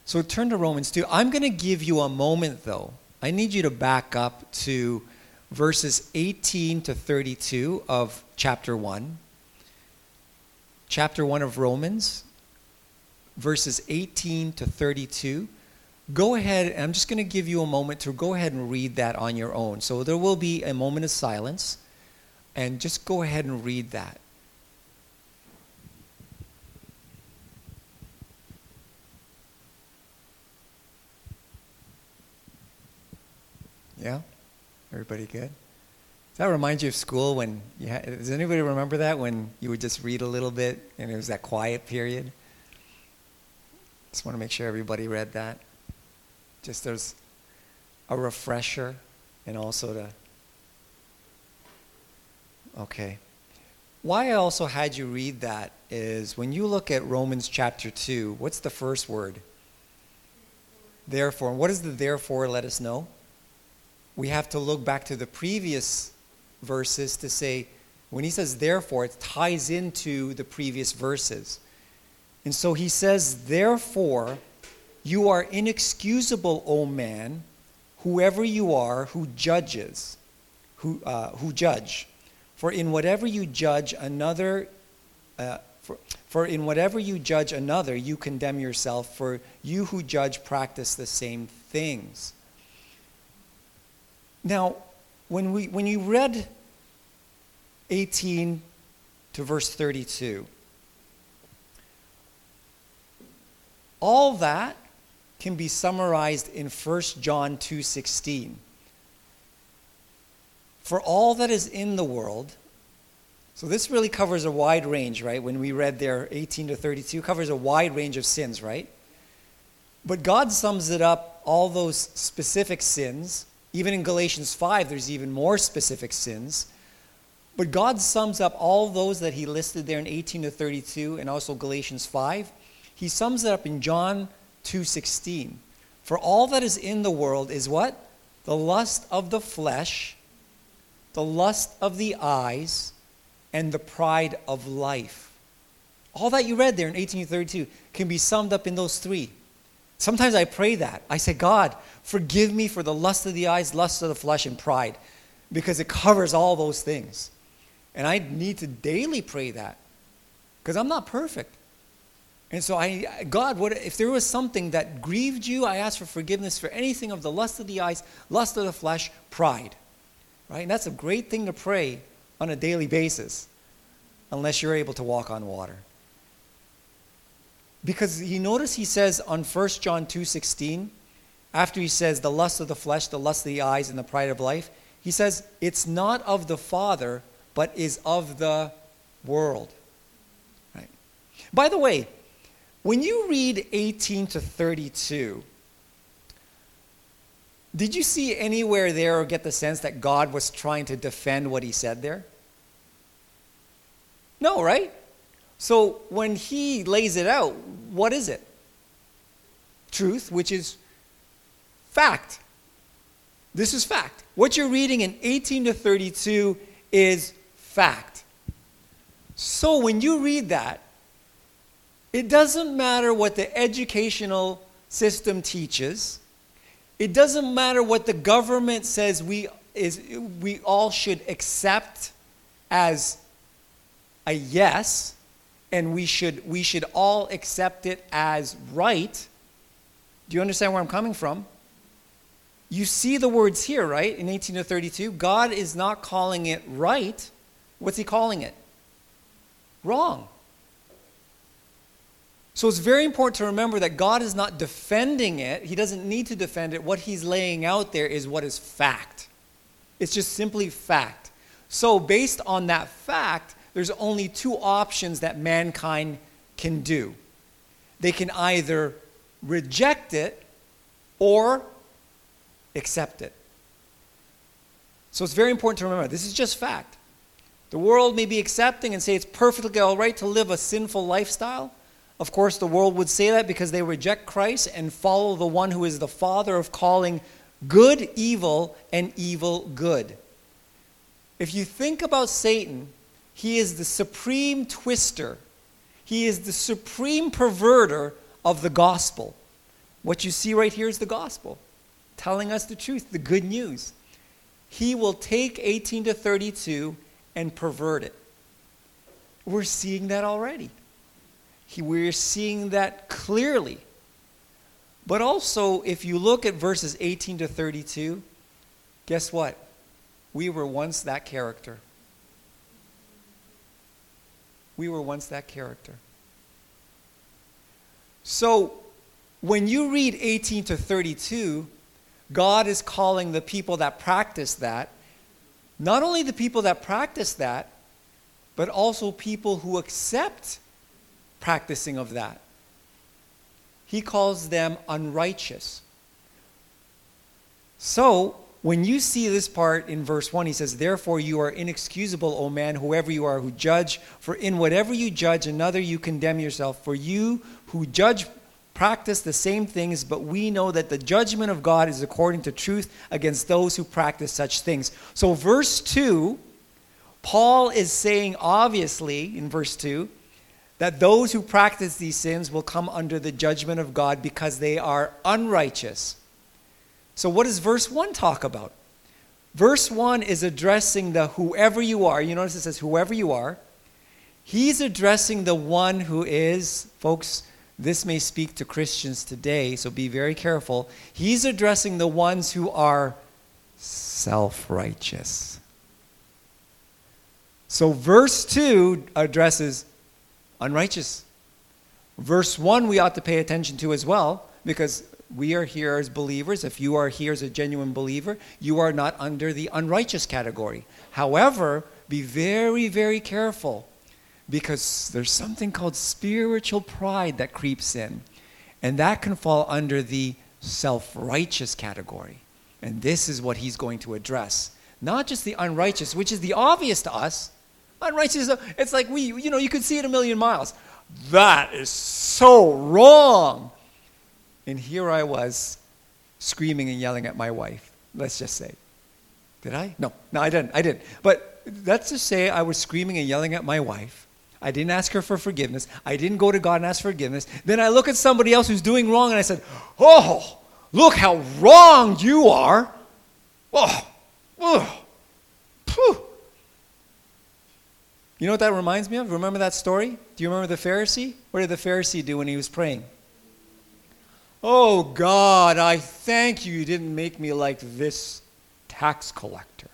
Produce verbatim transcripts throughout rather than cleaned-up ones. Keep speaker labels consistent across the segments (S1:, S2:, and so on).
S1: So turn to Romans two. I'm going to give you a moment, though. I need you to back up to verses eighteen to thirty-two of chapter one. Chapter one of Romans, verses eighteen to thirty-two. Go ahead, and I'm just going to give you a moment to go ahead and read that on your own. So there will be a moment of silence, and just go ahead and read that. Yeah? Everybody good? Does that remind you of school when you had, does anybody remember that when you would just read a little bit and it was that quiet period? Just want to make sure everybody read that. Just as a refresher and also to, okay. Why I also had you read that is when you look at Romans chapter two, what's the first word? Therefore. And what does the therefore let us know? We have to look back to the previous verses to say, when he says therefore, it ties into the previous verses. And so he says, therefore, you are inexcusable, O man, whoever you are, who judges, who uh, who judge. For in whatever you judge another, uh, for, for in whatever you judge another, you condemn yourself. For you who judge practice the same things. Now, when we when you read eighteen to verse thirty-two, all that can be summarized in First John two sixteen. For all that is in the world, so this really covers a wide range, right? When we read there eighteen to thirty-two, covers a wide range of sins, right? But God sums it up, all those specific sins. Even in Galatians five, there's even more specific sins. But God sums up all those that he listed there in eighteen to thirty-two and also Galatians five. He sums it up in John two sixteen. For all that is in the world is what? The lust of the flesh, the lust of the eyes, and the pride of life. All that you read there in eighteen to thirty-two can be summed up in those three. Sometimes I pray that. I say, God, forgive me for the lust of the eyes, lust of the flesh, and pride, because it covers all those things. And I need to daily pray that, because I'm not perfect. And so, I, God, what if there was something that grieved you, I ask for forgiveness for anything of the lust of the eyes, lust of the flesh, pride. Right? And that's a great thing to pray on a daily basis, unless you're able to walk on water. Because you notice he says on First John two sixteen, after he says the lust of the flesh, the lust of the eyes, and the pride of life, he says it's not of the Father, but is of the world. Right? By the way, when you read eighteen to thirty-two, did you see anywhere there or get the sense that God was trying to defend what he said there? No, right? So when he lays it out, what is it? Truth, which is fact. This is fact. What you're reading in eighteen to thirty-two is fact. So when you read that, it doesn't matter what the educational system teaches. It doesn't matter what the government says we is we all should accept as a yes, and we should we should all accept it as right. Do you understand where I'm coming from? You see the words here, right? In eighteen to thirty-two, God is not calling it right. What's he calling it? Wrong. So it's very important to remember that God is not defending it. He doesn't need to defend it. What he's laying out there is what is fact. It's just simply fact. So based on that fact, there's only two options that mankind can do. They can either reject it or accept it. So it's very important to remember, this is just fact. The world may be accepting and say it's perfectly all right to live a sinful lifestyle. Of course, the world would say that because they reject Christ and follow the one who is the Father of calling good evil and evil good. If you think about Satan, he is the supreme twister. He is the supreme perverter of the gospel. What you see right here is the gospel, telling us the truth, the good news. He will take eighteen to thirty-two and pervert it. We're seeing that already. He, we're seeing that clearly. But also, if you look at verses eighteen to thirty-two, guess what? We were once that character. We were once that character. So, when you read eighteen to thirty-two, God is calling the people that practice that, not only the people that practice that, but also people who accept practicing of that. He calls them unrighteous. So, when you see this part in verse one, he says, "Therefore you are inexcusable, O man, whoever you are who judge, for in whatever you judge another you condemn yourself. For you who judge practice the same things, but we know that the judgment of God is according to truth against those who practice such things." So verse two, Paul is saying obviously in verse two, that those who practice these sins will come under the judgment of God because they are unrighteous. So what does verse one talk about? Verse one is addressing the whoever you are. You notice it says whoever you are. He's addressing the one who is, folks, this may speak to Christians today, so be very careful. He's addressing the ones who are self-righteous. So verse two addresses unrighteous. Verse one we ought to pay attention to as well, because we are here as believers. If you are here as a genuine believer, you are not under the unrighteous category. However, be very, very careful, because there's something called spiritual pride that creeps in, and that can fall under the self-righteous category. And this is what he's going to address. Not just the unrighteous, which is the obvious to us. Unrighteous, it's like we, you know, you could see it a million miles. That is so wrong. And here I was screaming and yelling at my wife, let's just say. Did I? No, no, I didn't. I didn't. But let's just say I was screaming and yelling at my wife. I didn't ask her for forgiveness. I didn't go to God and ask for forgiveness. Then I look at somebody else who's doing wrong and I said, "Oh, look how wrong you are." Oh, oh, phew. You know what that reminds me of? Remember that story? Do you remember the Pharisee? What did the Pharisee do when he was praying? "Oh God, I thank you you didn't make me like this tax collector."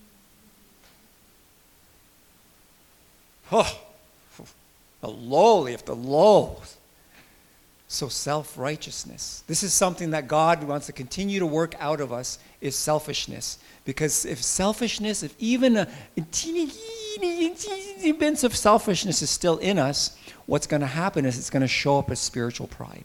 S1: Oh, the lowly of the low. So self-righteousness. This is something that God wants to continue to work out of us, is selfishness. Because if selfishness, if even a teeny, teeny, teeny bit of selfishness is still in us, what's going to happen is it's going to show up as spiritual pride.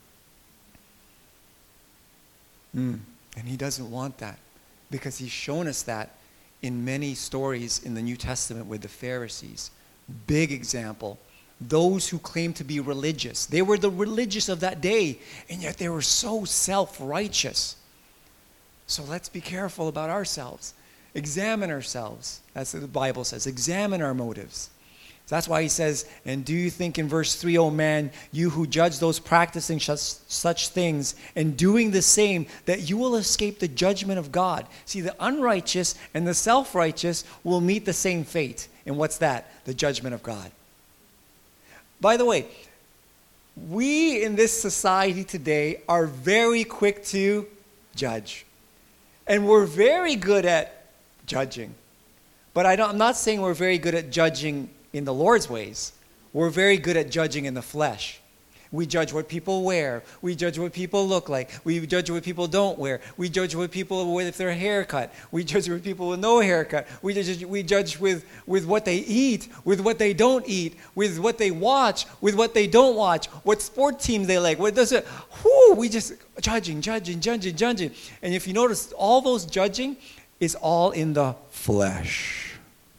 S1: Mm. And he doesn't want that, because he's shown us that in many stories in the New Testament with the Pharisees. Big example. Those who claim to be religious. They were the religious of that day, and yet they were so self-righteous. So let's be careful about ourselves. Examine ourselves. That's what the Bible says. Examine our motives. That's why he says, "And do you think," in verse three, "O man, you who judge those practicing such, such things and doing the same, that you will escape the judgment of God?" See, the unrighteous and the self-righteous will meet the same fate. And what's that? The judgment of God. By the way, we in this society today are very quick to judge. And we're very good at judging. But I don't, I'm not saying we're very good at judging in the Lord's ways. We're very good at judging in the flesh. We judge what people wear. We judge what people look like. We judge what people don't wear. We judge what people with their haircut. We judge with people with no haircut. We judge, we judge with, with what they eat, with what they don't eat, with what they watch, with what they don't watch, what sport teams they like. What does it? Whoo, we just judging, judging, judging, judging. And if you notice, all those judging is all in the flesh.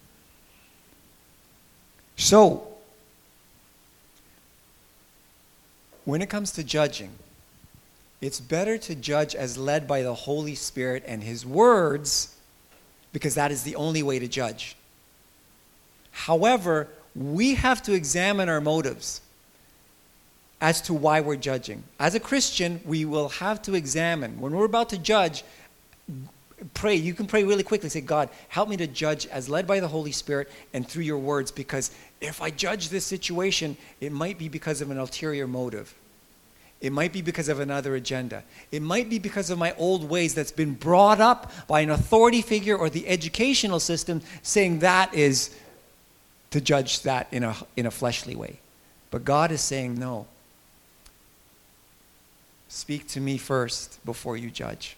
S1: So, when it comes to judging, it's better to judge as led by the Holy Spirit and His words, because that is the only way to judge. However, we have to examine our motives. as to why we're judging. As a Christian, we will have to examine. When we're about to judge, pray. You can pray really quickly. Say, God, help me to judge as led by the Holy Spirit and through your words, because if I judge this situation, it might be because of an ulterior motive. It might be because of another agenda. It might be because of my old ways that's been brought up by an authority figure or the educational system saying that is to judge that in a, in a fleshly way. But God is saying, no. Speak to me first before you judge.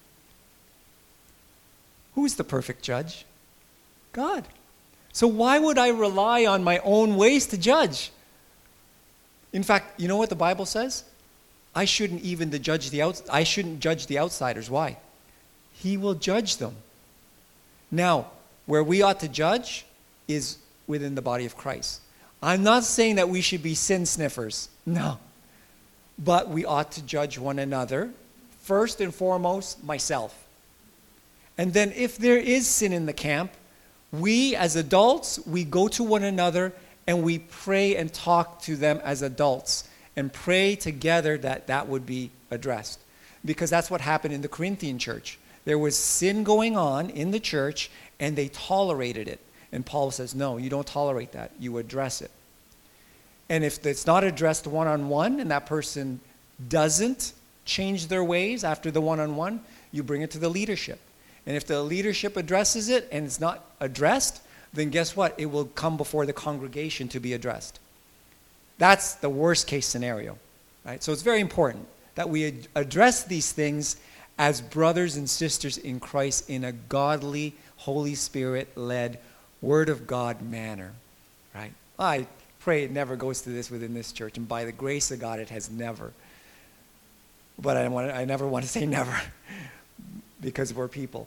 S1: Who's the perfect judge? God. So why would I rely on my own ways to judge? In fact, you know what the Bible says? I shouldn't even the judge the out, I shouldn't judge the outsiders. Why? He will judge them. Now, where we ought to judge is within the body of Christ. I'm not saying that we should be sin sniffers. No. But we ought to judge one another. First and foremost, myself. And then if there is sin in the camp, we as adults, we go to one another and we pray and talk to them as adults and pray together that that would be addressed. Because that's what happened in the Corinthian church. There was sin going on in the church and they tolerated it. And Paul says, no, you don't tolerate that. You address it. And if it's not addressed one-on-one and that person doesn't change their ways after the one-on-one, you bring it to the leadership. And if the leadership addresses it and it's not addressed, then guess what? It will come before the congregation to be addressed. That's the worst case scenario, right? So it's very important that we ad- address these things as brothers and sisters in Christ in a godly, Holy Spirit-led, Word of God manner, right? I pray it never goes to this within this church, and by the grace of God, it has never. But I, want to, I never want to say never, because we're people.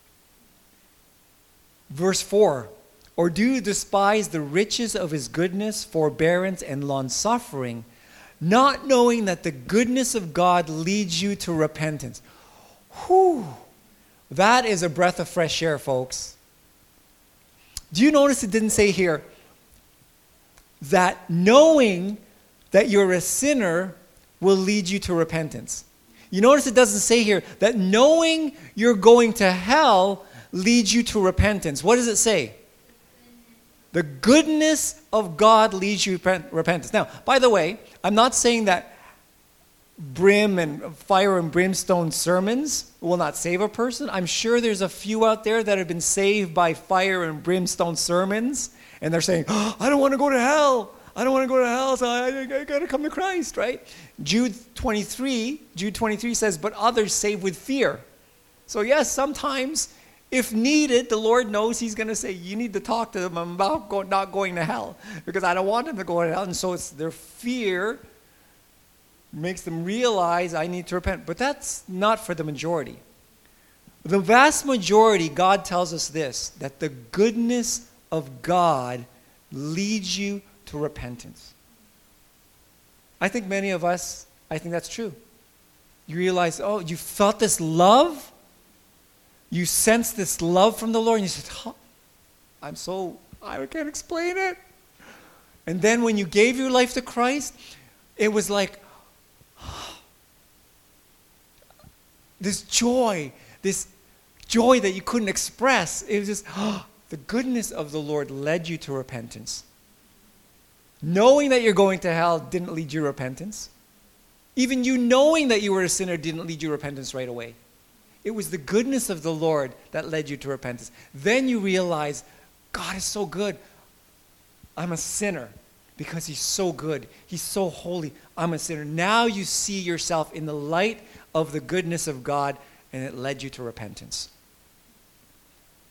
S1: Verse four, or do you despise the riches of his goodness, forbearance, and long-suffering, not knowing that the goodness of God leads you to repentance? Whew, that is a breath of fresh air, folks. Do you notice it didn't say here that knowing that you're a sinner will lead you to repentance? You notice it doesn't say here that knowing you're going to hell leads you to repentance. What does it say? The goodness of God leads you to repentance. Now, by the way, I'm not saying that brim and fire and brimstone sermons will not save a person. I'm sure there's a few out there that have been saved by fire and brimstone sermons, and they're saying, oh, I don't want to go to hell. I don't want to go to hell, so I, I, I got to come to Christ, right? Jude twenty-three, Jude twenty-three says, but others save with fear. So yes, sometimes, if needed, the Lord knows he's going to say, you need to talk to them about go, not going to hell, because I don't want them to go to hell. And so it's their fear makes them realize I need to repent. But that's not for the majority. The vast majority, God tells us this, that the goodness of God leads you to repentance. I think many of us, I think that's true. You realize, oh, you felt this love? You sense this love from the Lord, and you said, oh, I'm so, I can't explain it. And then when you gave your life to Christ, it was like, oh, this joy, this joy that you couldn't express. It was just, oh, the goodness of the Lord led you to repentance. Knowing that you're going to hell didn't lead you to repentance. Even you knowing that you were a sinner didn't lead you to repentance right away. It was the goodness of the Lord that led you to repentance. Then you realize, God is so good. I'm a sinner because he's so good. He's so holy. I'm a sinner. Now you see yourself in the light of the goodness of God, and it led you to repentance.